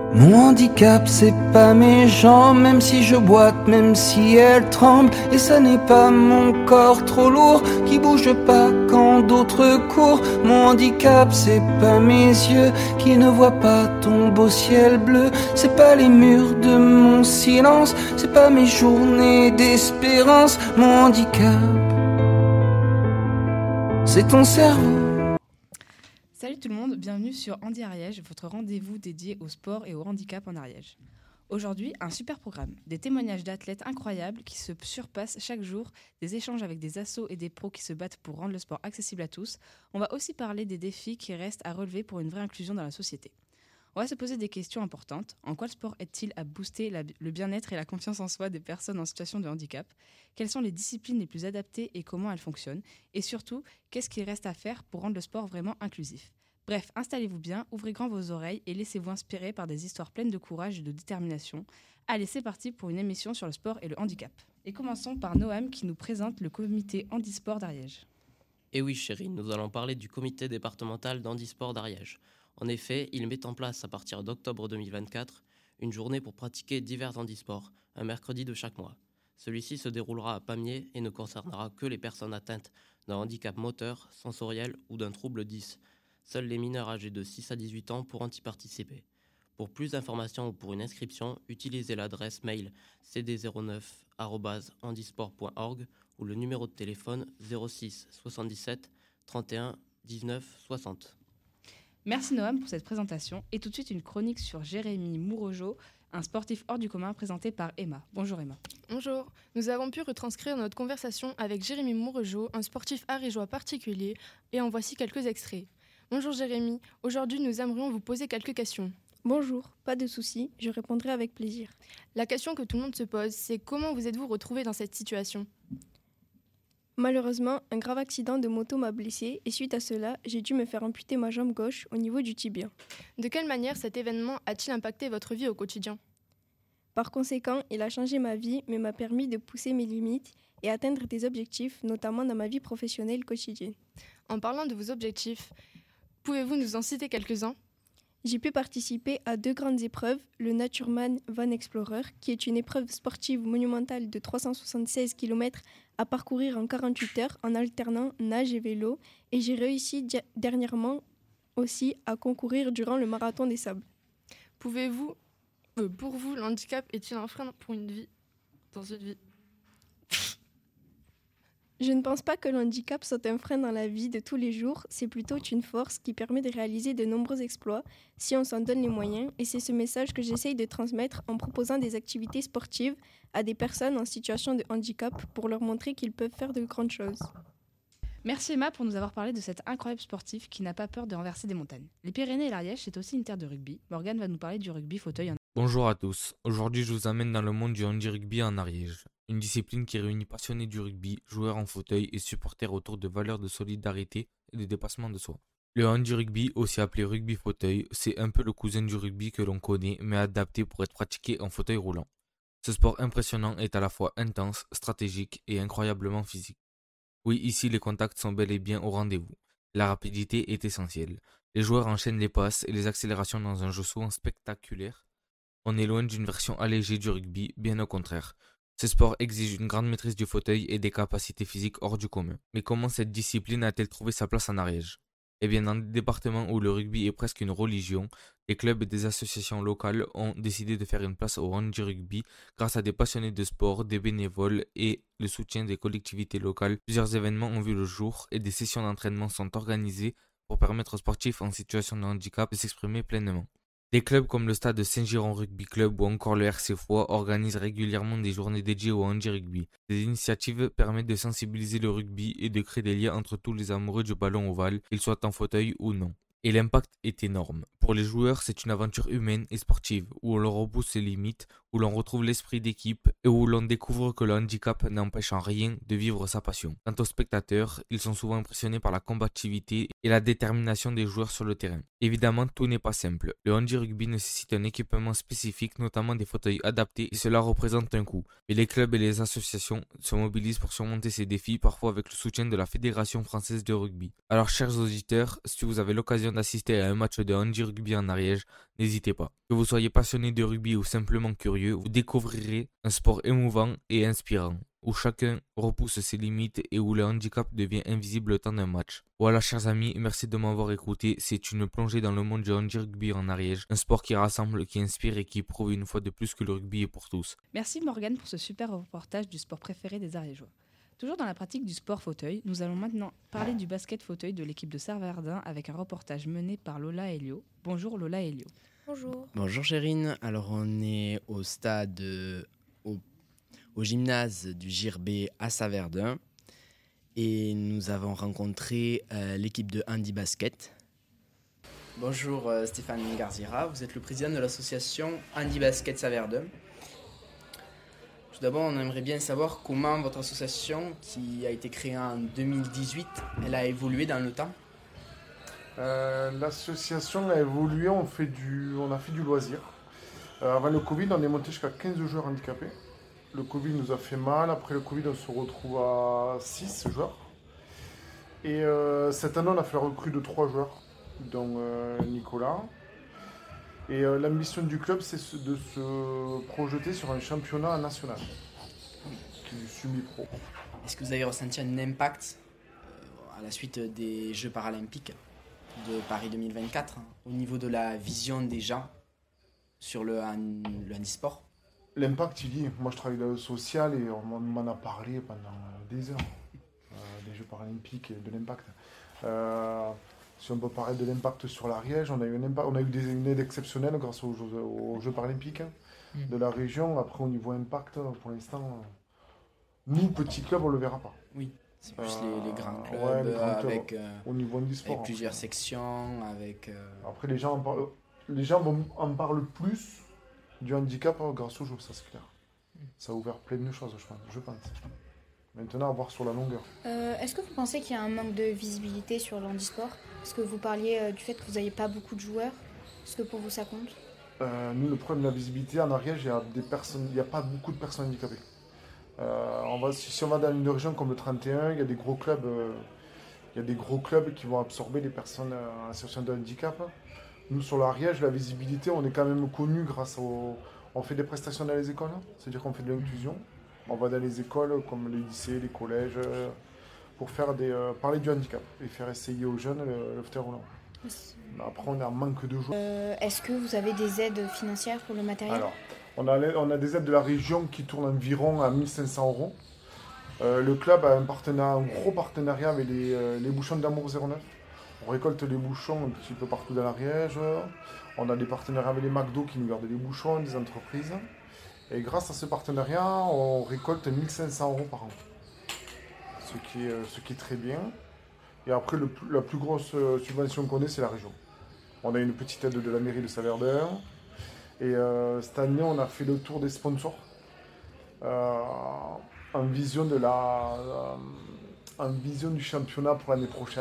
Mon handicap, c'est pas mes jambes, même si je boite, même si elles tremblent. Et ça n'est pas mon corps trop lourd qui bouge pas quand d'autres courent. Mon handicap, c'est pas mes yeux qui ne voient pas ton beau ciel bleu. C'est pas les murs de mon silence, c'est pas mes journées d'espérance. Mon handicap, c'est ton cerveau. Salut tout le monde, bienvenue sur Handi Ariège, votre rendez-vous dédié au sport et au handicap en Ariège. Aujourd'hui, un super programme, des témoignages d'athlètes incroyables qui se surpassent chaque jour, des échanges avec des assos et des pros qui se battent pour rendre le sport accessible à tous. On va aussi parler des défis qui restent à relever pour une vraie inclusion dans la société. On va se poser des questions importantes. En quoi le sport aide-t-il à booster le bien-être et la confiance en soi des personnes en situation de handicap ? Quelles sont les disciplines les plus adaptées et comment elles fonctionnent ? Et surtout, qu'est-ce qu'il reste à faire pour rendre le sport vraiment inclusif ? Bref, installez-vous bien, ouvrez grand vos oreilles et laissez-vous inspirer par des histoires pleines de courage et de détermination. Allez, c'est parti pour une émission sur le sport et le handicap. Et commençons par Noam qui nous présente le comité handisport d'Ariège. Et oui chérie, nous allons parler du comité départemental d'handisport d'Ariège. En effet, il met en place à partir d'octobre 2024 une journée pour pratiquer divers handisports, un mercredi de chaque mois. Celui-ci se déroulera à Pamiers et ne concernera que les personnes atteintes d'un handicap moteur, sensoriel ou d'un trouble 10. Seuls les mineurs âgés de 6 à 18 ans pourront y participer. Pour plus d'informations ou pour une inscription, utilisez l'adresse mail cd09@handisport.org ou le numéro de téléphone 06 77 31 19 60. Merci Noam pour cette présentation et tout de suite une chronique sur Jérémy Mourojo, un sportif hors du commun présenté par Emma. Bonjour Emma. Bonjour, nous avons pu retranscrire notre conversation avec Jérémy Mourojo, un sportif ariégeois particulier, et en voici quelques extraits. Bonjour Jérémy, aujourd'hui nous aimerions vous poser quelques questions. Bonjour, pas de souci, je répondrai avec plaisir. La question que tout le monde se pose, c'est comment vous êtes-vous retrouvé dans cette situation ? Malheureusement, un grave accident de moto m'a blessé et suite à cela, j'ai dû me faire amputer ma jambe gauche au niveau du tibia. De quelle manière cet événement a-t-il impacté votre vie au quotidien ? Par conséquent, il a changé ma vie mais m'a permis de pousser mes limites et atteindre des objectifs, notamment dans ma vie professionnelle quotidienne. En parlant de vos objectifs, pouvez-vous nous en citer quelques-uns ? J'ai pu participer à 2 grandes épreuves, le Natureman Van Explorer, qui est une épreuve sportive monumentale de 376 km à parcourir en 48 heures en alternant nage et vélo, et j'ai réussi dernièrement aussi à concourir durant le marathon des sables. Pour vous, le handicap est-il un frein pour une vie dans une vie ? Je ne pense pas que le handicap soit un frein dans la vie de tous les jours, c'est plutôt une force qui permet de réaliser de nombreux exploits si on s'en donne les moyens, et c'est ce message que j'essaye de transmettre en proposant des activités sportives à des personnes en situation de handicap pour leur montrer qu'ils peuvent faire de grandes choses. Merci Emma pour nous avoir parlé de cet incroyable sportif qui n'a pas peur de renverser des montagnes. Les Pyrénées et l'Ariège, c'est aussi une terre de rugby. Morgane va nous parler du rugby fauteuil. Bonjour à tous, aujourd'hui je vous amène dans le monde du handi-rugby en Ariège, une discipline qui réunit passionnés du rugby, joueurs en fauteuil et supporters autour de valeurs de solidarité et de dépassement de soi. Le handi-rugby, aussi appelé rugby fauteuil, c'est un peu le cousin du rugby que l'on connaît mais adapté pour être pratiqué en fauteuil roulant. Ce sport impressionnant est à la fois intense, stratégique et incroyablement physique. Oui, ici les contacts sont bel et bien au rendez-vous. La rapidité est essentielle. Les joueurs enchaînent les passes et les accélérations dans un jeu souvent spectaculaire. On est loin d'une version allégée du rugby, bien au contraire. Ce sport exige une grande maîtrise du fauteuil et des capacités physiques hors du commun. Mais comment cette discipline a-t-elle trouvé sa place en Ariège ? Eh bien, dans des départements où le rugby est presque une religion, les clubs et des associations locales ont décidé de faire une place au handi-rugby grâce à des passionnés de sport, des bénévoles et le soutien des collectivités locales. Plusieurs événements ont vu le jour et des sessions d'entraînement sont organisées pour permettre aux sportifs en situation de handicap de s'exprimer pleinement. Des clubs comme le stade de Saint-Giron Rugby Club ou encore le RC Foix organisent régulièrement des journées dédiées au handi-rugby. Ces initiatives permettent de sensibiliser le rugby et de créer des liens entre tous les amoureux du ballon ovale, qu'ils soient en fauteuil ou non. Et l'impact est énorme. Pour les joueurs, c'est une aventure humaine et sportive, où l'on repousse ses limites, où l'on retrouve l'esprit d'équipe et où l'on découvre que le handicap n'empêche en rien de vivre sa passion. Quant aux spectateurs, ils sont souvent impressionnés par la combativité et la détermination des joueurs sur le terrain. Évidemment, tout n'est pas simple. Le handi-rugby nécessite un équipement spécifique, notamment des fauteuils adaptés, et cela représente un coût. Mais les clubs et les associations se mobilisent pour surmonter ces défis, parfois avec le soutien de la Fédération française de rugby. Alors, chers auditeurs, si vous avez l'occasion d'assister à un match de handi-rugby en Ariège, n'hésitez pas. Que vous soyez passionné de rugby ou simplement curieux, vous découvrirez un sport émouvant et inspirant, où chacun repousse ses limites et où le handicap devient invisible le temps d'un match. Voilà, chers amis, merci de m'avoir écouté. C'est une plongée dans le monde du handi-rugby en Ariège, un sport qui rassemble, qui inspire et qui prouve une fois de plus que le rugby est pour tous. Merci Morgane pour ce super reportage du sport préféré des Ariégeois. Toujours dans la pratique du sport fauteuil, nous allons maintenant parler du basket fauteuil de l'équipe de Saverdun avec un reportage mené par Lola Elio. Bonjour Lola Elio. Bonjour. Bonjour Chérine, alors on est au stade, au gymnase du GIRB à Saverdun et nous avons rencontré l'équipe de handi basket. Bonjour Stéphane Garzira, vous êtes le président de l'association Handi Basket Saverdun. Tout d'abord, on aimerait bien savoir comment votre association, qui a été créée en 2018, elle a évolué dans le temps. L'association a évolué, on a fait du loisir. Avant le Covid, on est monté jusqu'à 15 joueurs handicapés. Le Covid nous a fait mal, après le Covid on se retrouve à 6 joueurs. Et cette année on a fait la recrue de 3 joueurs, dont Nicolas. Et l'ambition du club c'est de se projeter sur un championnat national, qui est du semi-pro. Est-ce que vous avez ressenti un impact à la suite des Jeux paralympiques de Paris 2024 au niveau de la vision des gens sur le handisport? L'impact, il dit, moi je travaille dans le social et on m'en a parlé pendant des heures, des Jeux paralympiques et de l'impact. Si on peut parler de l'impact sur l'Ariège, on a eu une aide exceptionnelle grâce aux Jeux paralympiques de la région. Après, au niveau impact, pour l'instant, nous, petits clubs, on ne le verra pas. Oui, c'est plus les grands clubs, ouais, les grands clubs avec, au niveau handisport, avec plusieurs sections. Après, les gens en parlent plus du handicap grâce aux Jeux, ça c'est clair. Ça a ouvert plein de choses, je pense. Maintenant, à voir sur la longueur. Est-ce que vous pensez qu'il y a un manque de visibilité sur le handisport? Parce que vous parliez du fait que vous n'avez pas beaucoup de joueurs. Est-ce que pour vous ça compte? Nous, le problème de la visibilité, en Ariège, il n'y a pas beaucoup de personnes handicapées. Si on va dans une région comme le 31, il y a des gros clubs, qui vont absorber les personnes en situation de handicap. Nous, sur l'Ariège, la visibilité, on est quand même connu grâce on fait des prestations dans les écoles, c'est-à-dire qu'on fait de l'inclusion. On va dans les écoles comme les lycées, les collèges, pour parler du handicap et faire essayer aux jeunes le fauteuil roulant. Après, on a un manque de joueurs. Est-ce que vous avez des aides financières pour le matériel? Alors, on a des aides de la région qui tournent environ à 1 500 €. Le club a un gros partenariat avec les bouchons d'Amour 09. On récolte les bouchons un petit peu partout dans l'Ariège. On a des partenariats avec les McDo qui nous gardent les bouchons, des entreprises. Et grâce à ce partenariat, on récolte 1 500 € par an. Ce qui est très bien. Et après, la plus grosse subvention qu'on ait, c'est la région. On a une petite aide de la mairie de Saverdun. Et cette année, on a fait le tour des sponsors en vision du championnat pour l'année prochaine.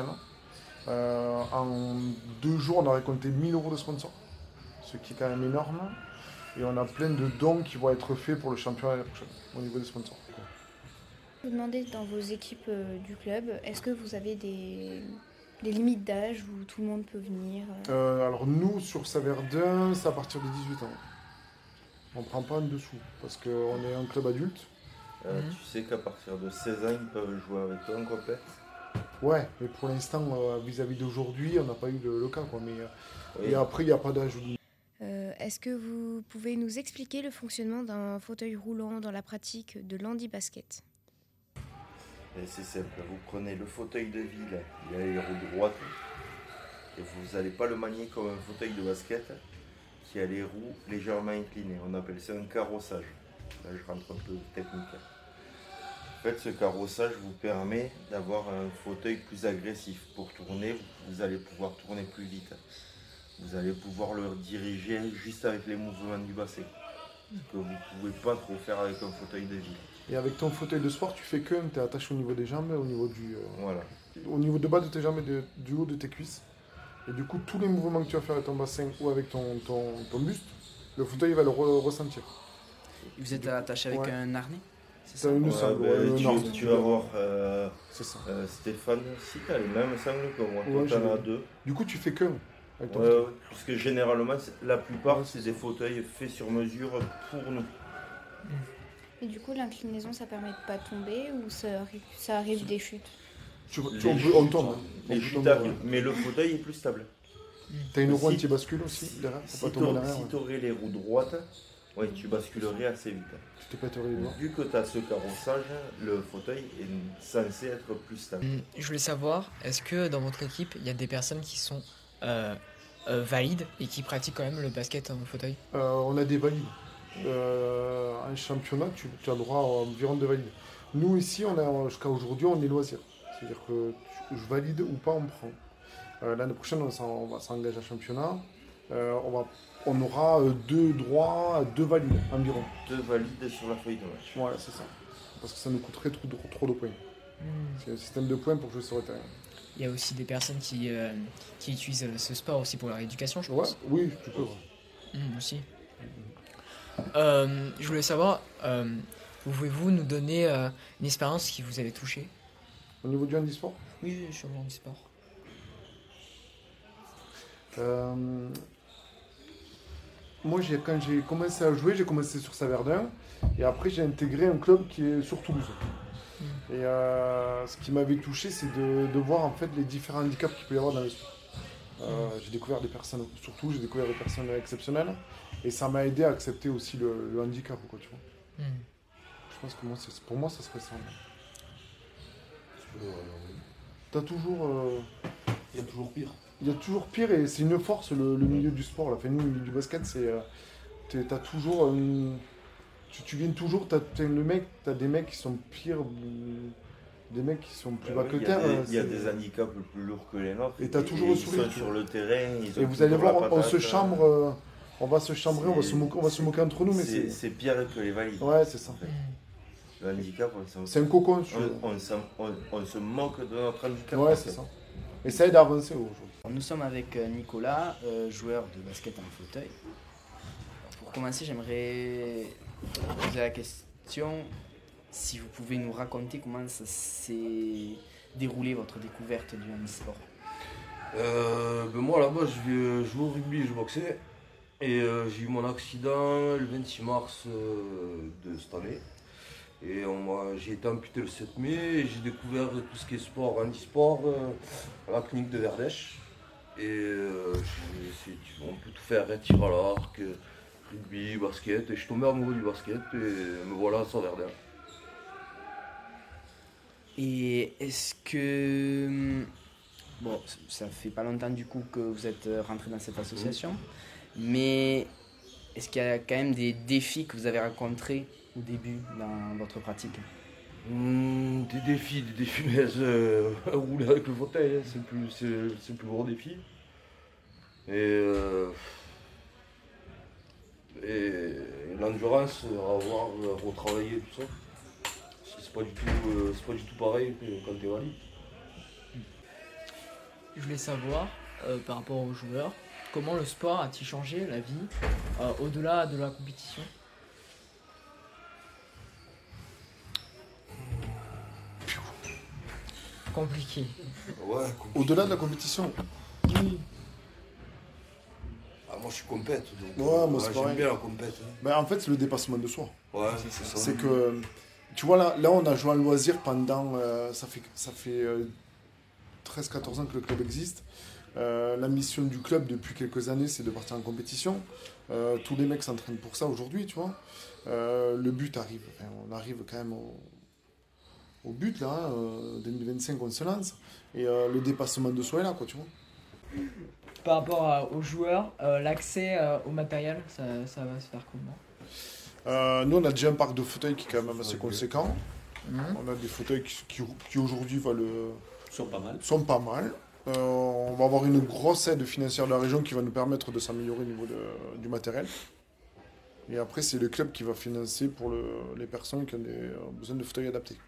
En 2 jours, on a récolté 1 000 € de sponsors, ce qui est quand même énorme. Et on a plein de dons qui vont être faits pour le championnat l'année prochaine, au niveau des sponsors. Je vous demandais dans vos équipes du club, est-ce que vous avez des limites d'âge où tout le monde peut venir? Alors nous, sur Saverdun, c'est à partir de 18 ans. On ne prend pas en dessous, parce qu'on est un club adulte. Tu sais qu'à partir de 16 ans, ils peuvent jouer avec toi en compète? Ouais, mais pour l'instant, vis-à-vis d'aujourd'hui, on n'a pas eu le cas. Quoi. Et après, il n'y a pas d'âge. Est-ce que vous pouvez nous expliquer le fonctionnement d'un fauteuil roulant dans la pratique de l'handi basket? C'est simple, vous prenez le fauteuil de ville, il a les roues droites, et vous n'allez pas le manier comme un fauteuil de basket qui a les roues légèrement inclinées. On appelle ça un carrossage. Là, je rentre un peu technique. En fait, ce carrossage vous permet d'avoir un fauteuil plus agressif. Pour tourner, vous allez pouvoir tourner plus vite. Vous allez pouvoir le diriger juste avec les mouvements du bassin, ce que vous ne pouvez pas trop faire avec un fauteuil de ville. Et avec ton fauteuil de sport, tu fais que tu es attaché au niveau des jambes, au niveau du... Voilà. au niveau de bas de tes jambes et du haut de tes cuisses. Et du coup, tous les mouvements que tu vas faire avec ton bassin ou avec ton buste, le fauteuil va le ressentir. Vous êtes attaché avec un harnais? C'est ça? Une sangle, tu vas voir c'est ça. Stéphane, si tu as les mêmes sangles que moi, Ouais, tu en as deux. Du coup, tu fais que avec ton fauteuil. Parce que généralement, la plupart, c'est des fauteuils faits sur mesure pour nous. Et du coup, l'inclinaison, ça permet de pas tomber ou ça arrive des chutes? On tombe. Les chutes arrivent, mais le fauteuil est plus stable. T'as une roue anti-bascule aussi derrière pour pas tomber derrière. Si tu aurais les roues droites, ouais, tu basculerais assez vite. Tu te pèterais les doigts. Vu que tu as ce carrossage, le fauteuil est censé être plus stable. Je voulais savoir, est-ce que dans votre équipe, il y a des personnes qui sont valides et qui pratiquent quand même le basket en fauteuil? On a des valides. Un championnat, tu as droit à environ 2 valides. Nous, ici, jusqu'à aujourd'hui, on est loisir. C'est-à-dire que je valide ou pas, on prend. L'année prochaine, on va s'engager à championnat. On aura 2 droits à 2 valides environ. 2 valides sur la feuille de match. Voilà, c'est ça. Parce que ça nous coûterait trop de points. C'est un système de points pour jouer sur le terrain. Il y a aussi des personnes qui utilisent ce sport aussi pour leur éducation, je pense. Oui, tu peux. Aussi. Je voulais savoir, pouvez-vous nous donner une expérience qui vous avait touché? Au niveau du handisport? Oui, sur le handisport. Moi, quand j'ai commencé à jouer, j'ai commencé sur Saverdun. Et après, j'ai intégré un club qui est sur Toulouse. Et ce qui m'avait touché, c'est de voir en fait les différents handicaps qu'il peut y avoir dans le sport. J'ai découvert des personnes, surtout j'ai découvert des personnes exceptionnelles. Et ça m'a aidé à accepter aussi le handicap, quoi, tu vois. Je pense que pour moi, ça serait ça. T'as toujours... Il y a toujours pire. Il y a toujours pire et c'est une force, le milieu du sport. Là. Enfin, nous, le milieu du basket, c'est... t'as toujours... Tu viens toujours... T'as des mecs qui sont pires... Des mecs qui sont plus bas que terre. Il y a des handicaps plus lourds que les nôtres. Et t'as toujours le sourire. Ils sont sur le terrain. Et vous allez voir, on se chambre... On va se chambrer, on va se moquer entre nous, mais c'est pire que les valides. Ouais, c'est ça. Le handicap, c'est un cocon. On se moque de notre handicap. Ouais, c'est ça. Et ça aide à avancer aujourd'hui. Nous sommes avec Nicolas, joueur de basket en fauteuil. Alors, pour commencer, j'aimerais poser la question si vous pouvez nous raconter comment ça s'est déroulé votre découverte du handisport. Moi, là-bas, je jouais au rugby, je boxais. Et j'ai eu mon accident le 26 mars de cette année. Et j'ai été amputé le 7 mai et j'ai découvert tout ce qui est sport, handisport, à la clinique de Verdèche. Et on peut tout faire, tir à l'arc, rugby, basket. Et je suis tombé amoureux du basket et me voilà à Verdun. Et est-ce que... Bon, ça fait pas longtemps du coup que vous êtes rentré dans cette association. Mais est-ce qu'il y a quand même des défis que vous avez rencontrés au début dans votre pratique? Des défis, mais rouler avec le fauteuil, c'est le plus gros défi. Et l'endurance, avoir retravailler tout ça, c'est pas du tout pareil que quand t'es valide. Je voulais savoir, par rapport aux joueurs, comment le sport a-t-il changé la vie au-delà de la compétition? Compliqué. Ouais, au-delà de la compétition. Oui. Moi je suis compète, donc moi c'est j'aime bien la compète. En fait, c'est le dépassement de soi. Ouais, c'est ça. C'est que, tu vois, là on a joué en loisir pendant, ça fait 13-14 ans que le club existe. La mission du club depuis quelques années, c'est de partir en compétition. Tous les mecs s'entraînent pour ça aujourd'hui, tu vois. Le but arrive. Enfin, on arrive quand même au but, là. 2025, on se lance. Et le dépassement de soi est là, quoi, tu vois. Par rapport aux joueurs, l'accès au matériel, ça va se faire comment? Nous, on a déjà un parc de fauteuils qui est quand même assez conséquent. On a des fauteuils qui aujourd'hui sont pas mal. On va avoir une grosse aide financière de la région qui va nous permettre de s'améliorer au niveau du matériel. Et après, c'est le club qui va financer pour les personnes qui ont besoin de fauteuils adaptés.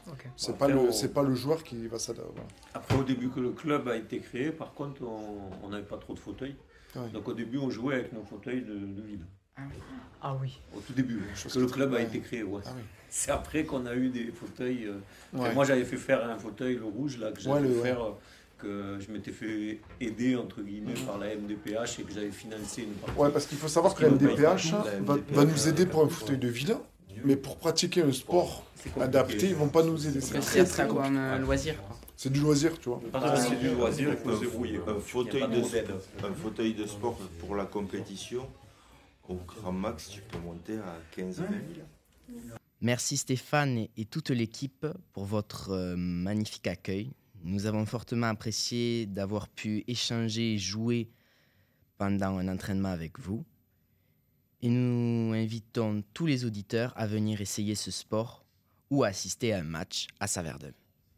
Ok. C'est Après, pas le joueur qui va s'adapter. Voilà. Après, au début que le club a été créé, par contre, on n'avait pas trop de fauteuils. Ouais. Donc au début, on jouait avec nos fauteuils de ville. Ah oui. Au tout début, que le club a été créé. Ouais. Ah oui. C'est après qu'on a eu des fauteuils. Ouais. Moi, j'avais fait faire un fauteuil, le rouge, là, que j'avais Ouais, faire, que je m'étais fait aider, entre guillemets, par la MDPH et que j'avais financé une partie. Ouais, parce qu'il faut savoir que la MDPH va nous aider pour un fauteuil de ville, mais pour pratiquer un sport adapté, ils vont pas nous aider. C'est abstrait comme un loisir. C'est du loisir, tu vois. C'est du loisir, il faut se débrouiller. Un fauteuil de sport pour la compétition, au grand max, tu peux monter à 15 000. Merci Stéphane et toute l'équipe pour votre magnifique accueil. Nous avons fortement apprécié d'avoir pu échanger et jouer pendant un entraînement avec vous. Et nous invitons tous les auditeurs à venir essayer ce sport ou à assister à un match à Saverdun.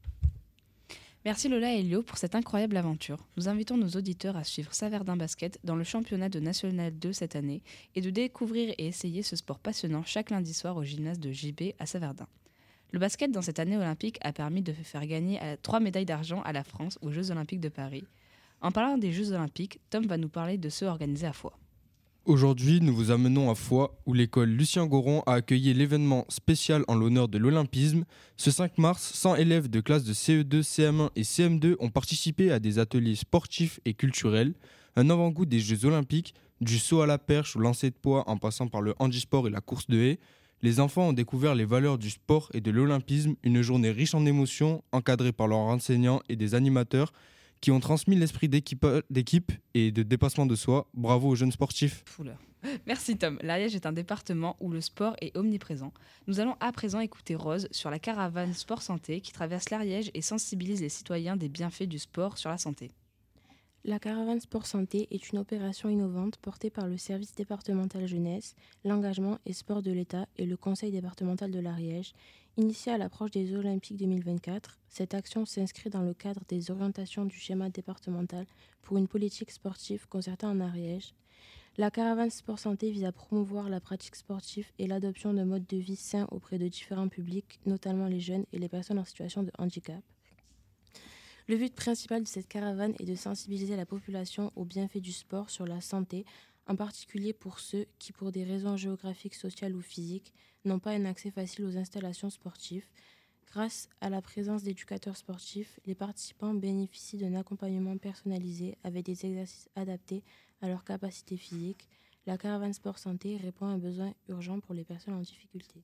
Merci Lola et Elio pour cette incroyable aventure. Nous invitons nos auditeurs à suivre Saverdun Basket dans le championnat de National 2 cette année et de découvrir et essayer ce sport passionnant chaque lundi soir au gymnase de JB à Saverdun. Le basket dans cette année olympique a permis de faire gagner 3 médailles d'argent à la France aux Jeux Olympiques de Paris. En parlant des Jeux Olympiques, Tom va nous parler de ceux organisés à Foix. Aujourd'hui, nous vous amenons à Foix, où l'école Lucien Goron a accueilli l'événement spécial en l'honneur de l'olympisme. Ce 5 mars, 100 élèves de classes de CE2, CM1 et CM2 ont participé à des ateliers sportifs et culturels, un avant-goût des Jeux Olympiques, du saut à la perche au lancer de poids en passant par le handisport et la course de haies. Les enfants ont découvert les valeurs du sport et de l'olympisme, une journée riche en émotions, encadrée par leurs enseignants et des animateurs, qui ont transmis l'esprit d'équipe et de dépassement de soi. Bravo aux jeunes sportifs. Merci Tom. L'Ariège est un département où le sport est omniprésent. Nous allons à présent écouter Rose sur la caravane Sport Santé qui traverse l'Ariège et sensibilise les citoyens des bienfaits du sport sur la santé. La caravane Sport Santé est une opération innovante portée par le service départemental jeunesse, l'engagement et sport de l'État et le conseil départemental de l'Ariège. Initiée à l'approche des Olympiques 2024, cette action s'inscrit dans le cadre des orientations du schéma départemental pour une politique sportive concertée en Ariège. La caravane Sport Santé vise à promouvoir la pratique sportive et l'adoption de modes de vie sains auprès de différents publics, notamment les jeunes et les personnes en situation de handicap. Le but principal de cette caravane est de sensibiliser la population aux bienfaits du sport sur la santé, en particulier pour ceux qui, pour des raisons géographiques, sociales ou physiques, n'ont pas un accès facile aux installations sportives. Grâce à la présence d'éducateurs sportifs, les participants bénéficient d'un accompagnement personnalisé avec des exercices adaptés à leurs capacités physiques. La caravane Sport Santé répond à un besoin urgent pour les personnes en difficulté.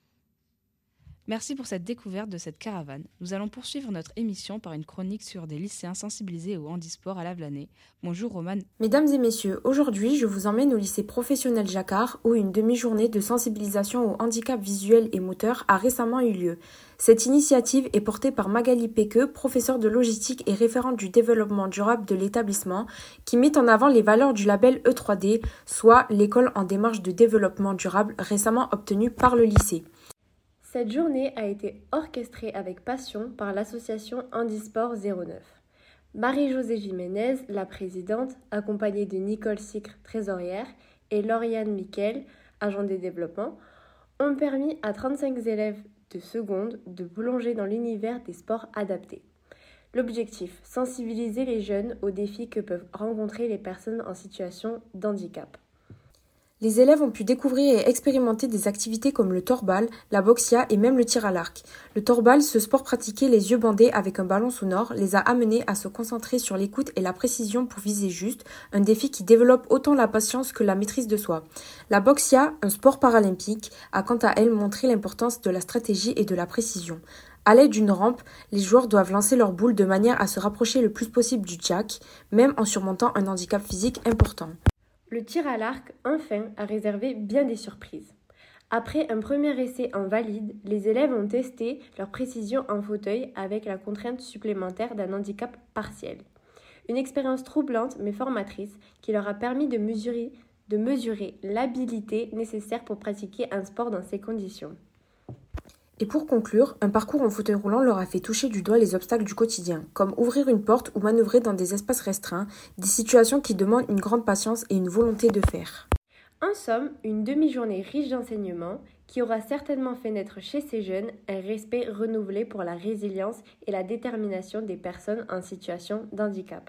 Merci pour cette découverte de cette caravane. Nous allons poursuivre notre émission par une chronique sur des lycéens sensibilisés au handisport à Lavelanet. Bonjour Romane. Mesdames et messieurs, aujourd'hui je vous emmène au lycée professionnel Jacquard où une demi-journée de sensibilisation au handicap visuel et moteur a récemment eu lieu. Cette initiative est portée par Magali Péqueux, professeure de logistique et référente du développement durable de l'établissement, qui met en avant les valeurs du label E3D, soit l'école en démarche de développement durable récemment obtenue par le lycée. Cette journée a été orchestrée avec passion par l'association Handisport 09. Marie-Josée Jiménez, la présidente, accompagnée de Nicole Sicre, trésorière, et Lauriane Miquel, agent de développement, ont permis à 35 élèves de seconde de plonger dans l'univers des sports adaptés. L'objectif, sensibiliser les jeunes aux défis que peuvent rencontrer les personnes en situation d'handicap. Les élèves ont pu découvrir et expérimenter des activités comme le torbal, la boxia et même le tir à l'arc. Le torbal, ce sport pratiqué les yeux bandés avec un ballon sonore, les a amenés à se concentrer sur l'écoute et la précision pour viser juste, un défi qui développe autant la patience que la maîtrise de soi. La boxia, un sport paralympique, a quant à elle montré l'importance de la stratégie et de la précision. À l'aide d'une rampe, les joueurs doivent lancer leur boule de manière à se rapprocher le plus possible du jack, même en surmontant un handicap physique important. Le tir à l'arc, enfin, a réservé bien des surprises. Après un premier essai en valide, les élèves ont testé leur précision en fauteuil avec la contrainte supplémentaire d'un handicap partiel. Une expérience troublante mais formatrice qui leur a permis de mesurer l'habilité nécessaire pour pratiquer un sport dans ces conditions. Et pour conclure, un parcours en fauteuil roulant leur a fait toucher du doigt les obstacles du quotidien, comme ouvrir une porte ou manœuvrer dans des espaces restreints, des situations qui demandent une grande patience et une volonté de faire. En somme, une demi-journée riche d'enseignements qui aura certainement fait naître chez ces jeunes un respect renouvelé pour la résilience et la détermination des personnes en situation de handicap.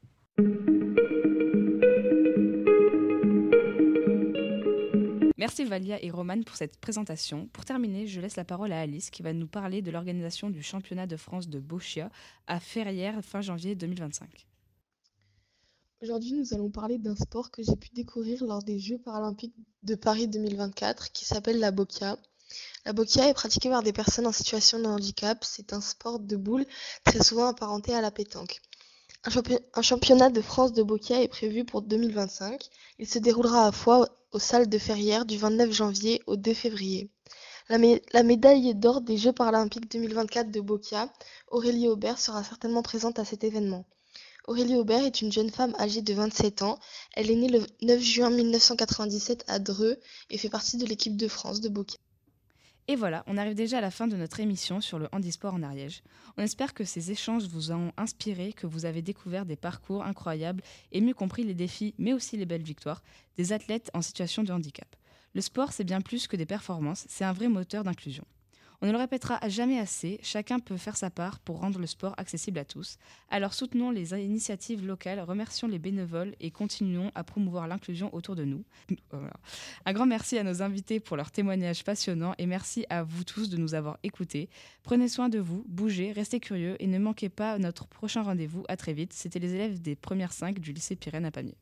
Merci Valia et Romane pour cette présentation. Pour terminer, je laisse la parole à Alice qui va nous parler de l'organisation du championnat de France de boccia à Ferrières fin janvier 2025. Aujourd'hui, nous allons parler d'un sport que j'ai pu découvrir lors des Jeux paralympiques de Paris 2024 qui s'appelle la boccia. La boccia est pratiquée par des personnes en situation de handicap. C'est un sport de boule très souvent apparenté à la pétanque. Un championnat de France de boccia est prévu pour 2025. Il se déroulera à Foix aux salles de Ferrières du 29 janvier au 2 février. La médaille d'or des Jeux paralympiques 2024 de boccia, Aurélie Aubert, sera certainement présente à cet événement. Aurélie Aubert est une jeune femme âgée de 27 ans. Elle est née le 9 juin 1997 à Dreux et fait partie de l'équipe de France de boccia. Et voilà, on arrive déjà à la fin de notre émission sur le handisport en Ariège. On espère que ces échanges vous ont inspiré, que vous avez découvert des parcours incroyables et mieux compris les défis, mais aussi les belles victoires, des athlètes en situation de handicap. Le sport, c'est bien plus que des performances, c'est un vrai moteur d'inclusion. On ne le répétera jamais assez, chacun peut faire sa part pour rendre le sport accessible à tous. Alors soutenons les initiatives locales, remercions les bénévoles et continuons à promouvoir l'inclusion autour de nous. Voilà. Un grand merci à nos invités pour leurs témoignages passionnants et merci à vous tous de nous avoir écoutés. Prenez soin de vous, bougez, restez curieux et ne manquez pas notre prochain rendez-vous. À très vite. C'était les élèves des premières 5 du lycée Pyrène à Pamiers.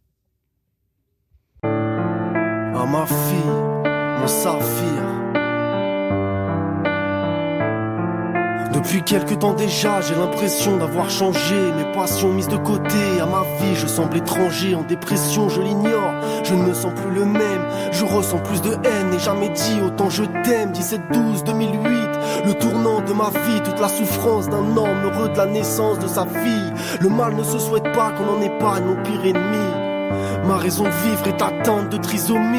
À ma fille, mon saphir. Depuis quelque temps déjà, j'ai l'impression d'avoir changé. Mes passions mises de côté, à ma vie je semble étranger. En dépression je l'ignore, je ne me sens plus le même. Je ressens plus de haine et jamais dit autant je t'aime. 17-12-2008, le tournant de ma vie. Toute la souffrance d'un homme heureux de la naissance de sa fille. Le mal ne se souhaite pas qu'on en épargne mon pire ennemi. Ma raison de vivre est atteinte de trisomie.